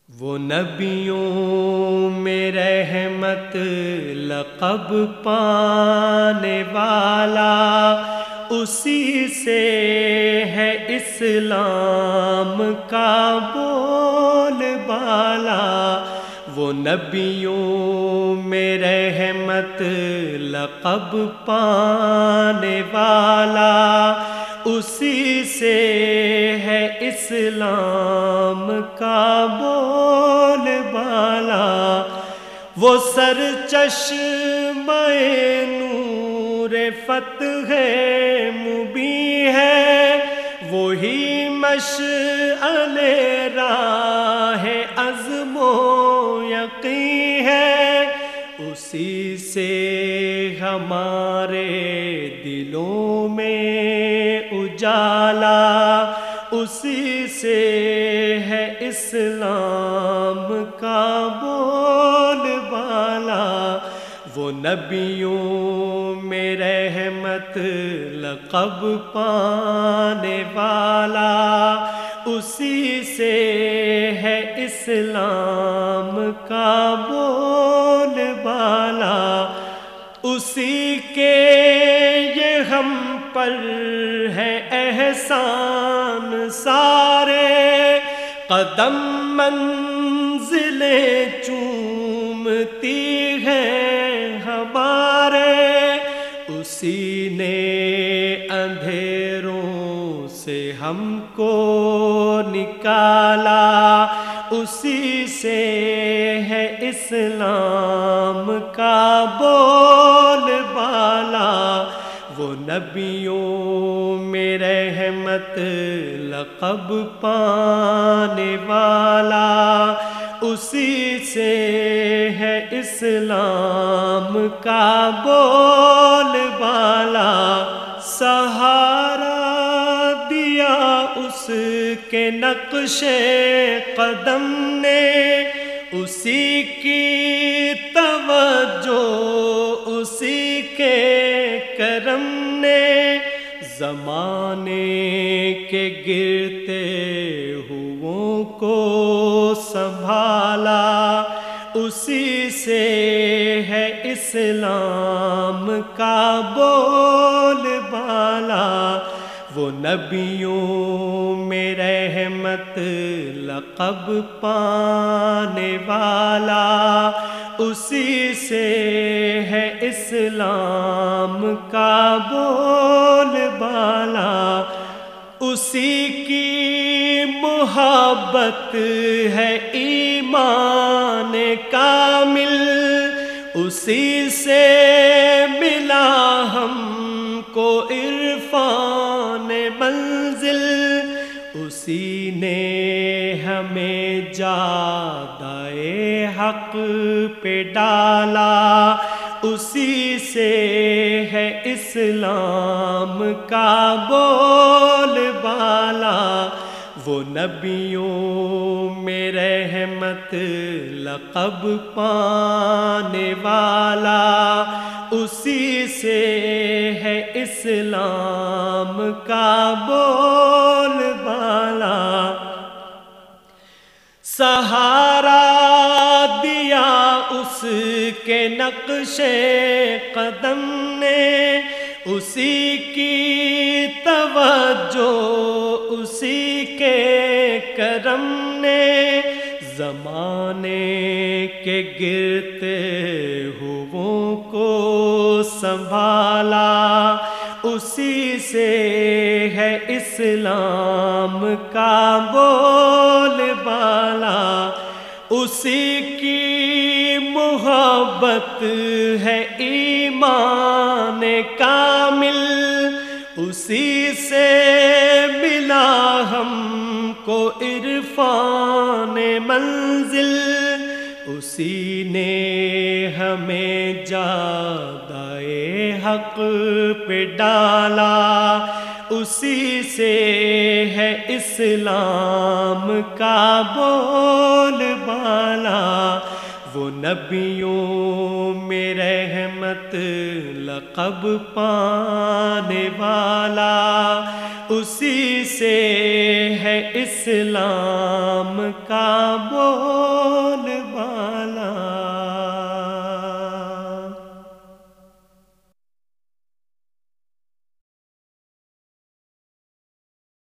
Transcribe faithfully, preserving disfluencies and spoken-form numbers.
وہ نبیوں میں رحمت لقب پانے والا، اسی سے ہے اسلام کا بول بالا۔ وہ نبیوں میں رحمت لقب پانے والا، اسی سے ہے اسلام کا بول بالا۔ وہ سر چشمہ نور فتح مبیں ہے، وہی مشعل راہ عزم و یقین ہے، اسی سے ہمارے دلوں میں اجالا، اسی سے ہے اسلام کا بول بالا۔ وہ نبیوں میں رحمت لقب پانے والا، اسی سے ہے اسلام کا بول بالا۔ اسی کے یہ ہم پر ہے احسان سارے، قدم منزلیں چومتی ہیں ہمارے، اسی نے اندھیروں سے ہم کو نکالا، اسی سے ہے اسلام کا بول بالا۔ وہ نبیوں میں رحمت لقب پانے والا، اسی سے ہے اسلام کا بول بالا۔ سہارا دیا اس کے نقش قدم نے، اسی کی توجہ اسی کے کرم نے، زمانے کے گرتے ہوئوں کو سنبھالا، اسی سے ہے اسلام کا بول بالا۔ وہ نبیوں میں رحمت لقب پانے والا، اسی سے ہے اسلام کا بول بالا۔ اسی کی محبت ہے ایمان کامل، اسی سے ملا ہم کو عرفان منزل، اسی نے ہمیں جادۂ حق پہ ڈالا، اسی سے ہے اسلام کا بول بالا۔ وہ نبیوں میں رحمت لقب پانے والا، اسی سے ہے اسلام کا بول بالا۔ سہارا دیا اس کے نقش قدم نے، اسی کی توجہ اسی کے کرم نے، زمانے کے گرتے ہوئوں کو سنبھالا، اسی سے ہے اسلام کا بول بالا۔ اسی کی محبت ہے ایمان کامل، اسی سے ملا ہم کو عرفان منزل، اسی نے ہمیں جادۂ حق پہ ڈالا، اسی سے ہے اسلام کا بول بالا۔ وہ نبیوں میں رحمت لقب پانے والا، اسی سے ہے اسلام کا بول